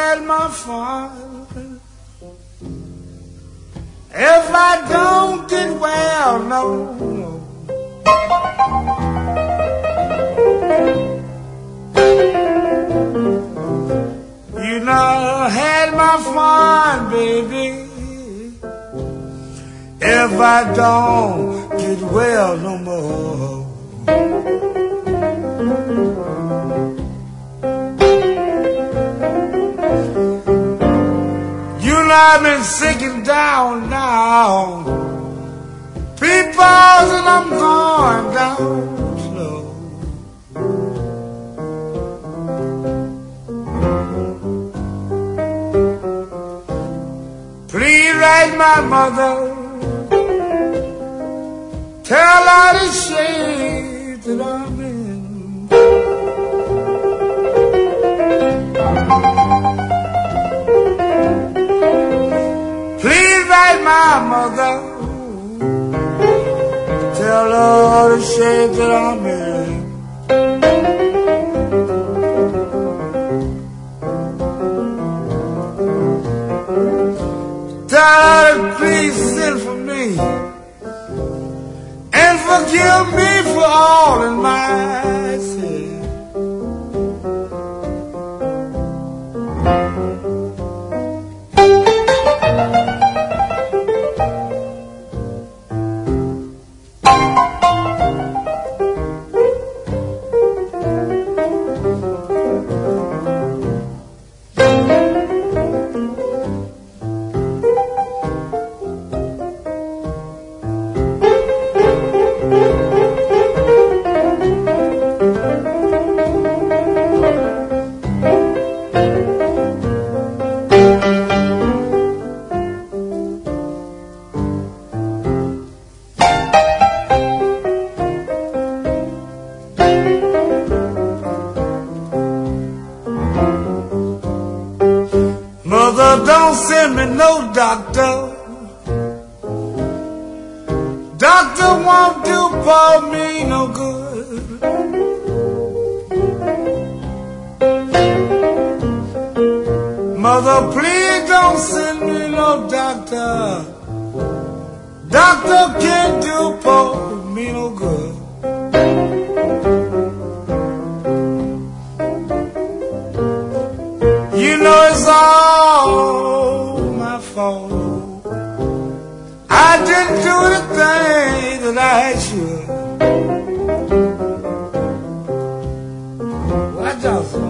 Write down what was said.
had my fun. If I don't get well, no, no. You know, I had my fun, baby. If I don't get well no more. You know, I've been sinking down now, people, and I'm going down slow. Please write my mother, tell her the shade that I'm in. Please write my mother, tell her the shade that I'm in. Tell her to please send for me and forgive me for all in my sin. Mother, don't send me no doctor. Doctor won't do for me no good. Mother, please don't send me no doctor. Doctor can't do for me no good. You know it's all my fault. I didn't do the thing that I should. Watch out, son.